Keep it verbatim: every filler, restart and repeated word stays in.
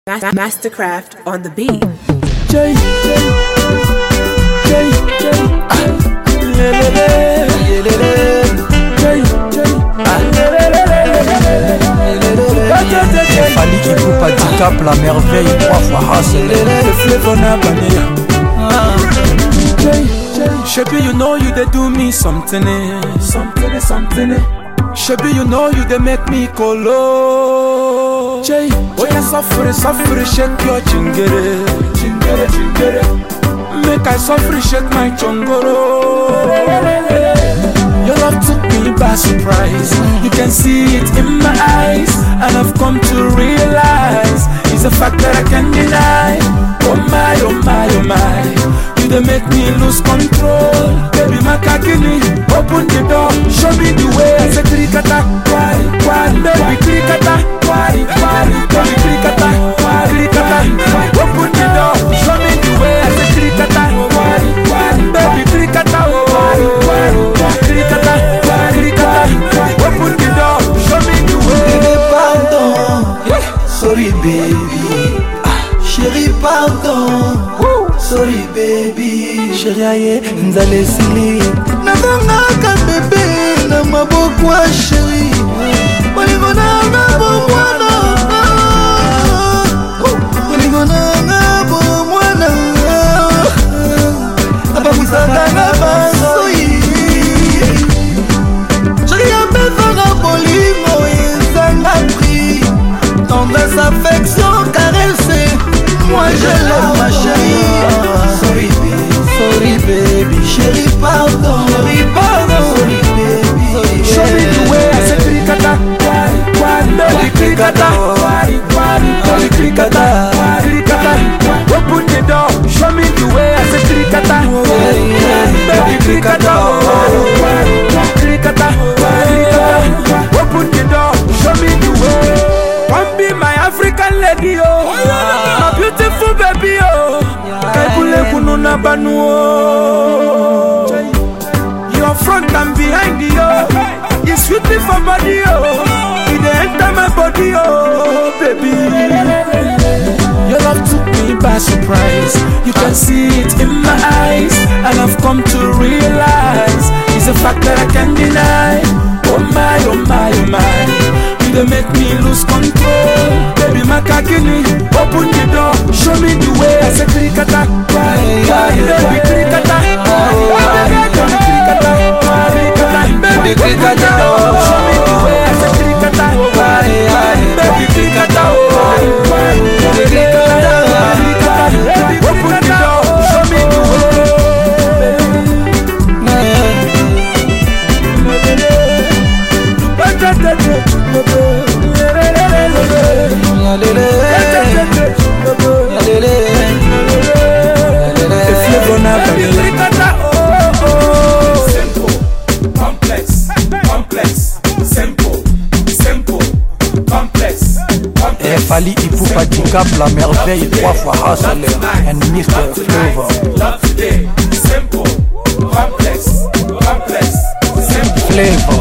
Mastercraft on the beat. Jay, Jay, Jay, Jay, ah, le, le, le, le, le, le. Jay, Jay, ah, le, le, le, le, le, le. Fali qui coupe à dix cap la merveille trois fois Hassel. Le fleuve on a banni. Jay, Jay, Shebi you know you they do me something, eh, something, eh, something. Eh. Shebi you know you they make me colo. Jay, oh yeah, suffer, suffer, shake your chingere, chingere, chingere. Make I suffer, shake my chongoro. Your love took me by surprise. You can see it in my eyes, and I've come to realize it's a fact that I can't deny. Oh my, oh my, oh my. You they make me lose control. Baby, my kakini, open the door, show me the way. I say krikata, kwari, kwari, baby krikata, kwari, kwari, baby krikata, kwari, krikata. Open the door, show me the way. I say krikata, kwari, kwari, baby krikata, kwari, kwari, krikata, kwari, krikata. Open the door, show me the way. Baby, pardon, sorry baby, chérie pardon. Sorry baby, chérie aye, nzale sili nazangaka bébé na maboko ya chérie. Bolingo nanga bomwana, bolingo nanga bomwana, abakusaka na basoi. Chérie apesaka bolingo ezanga prix, tendresse, affection, caresse. Moi je l'aime ma chérie. Sorry baby, sorry baby, chérie pardon, chérie pardon, sorry baby. Show me the way. I say krikata, kwari, kwari, baby krikata, kwari, kwari, baby krikata, kwari, krikata. Open the door, show me the way. I say krikata, kwari, baby krikata, kwari, kwari, krikata, kwari, krikata. Open the door, show me the way. Come be my African lady, oh, my beautiful baby, oh. Kaibule kununa banu, oh. Your front and behind you, oh. You sweet me for body, oh. You dey enter my body, oh, baby. Your love took me by surprise. You can see it in my eyes, and I've come to realize it's a fact that I can't deny. Oh my, oh my, oh my. They make me lose control. Baby, my kakini, open the door, show me the way. I say krikata, kwari, kwari, baby krikata, kwari, kwari, baby krikata, kwari, kwari, baby krikata, show me the way. I say krikata, kwari, kwari, baby krikata, kwari, kwari, baby krikata, kwari, kwari, open the door, show me the way. Simple, complex, complex, simple, simple, complex, complex. Fali Ipupa Dicap la merveille trois fois Hassel and mister Flavor. Love today, simple, complex, complex, simple. Flavor.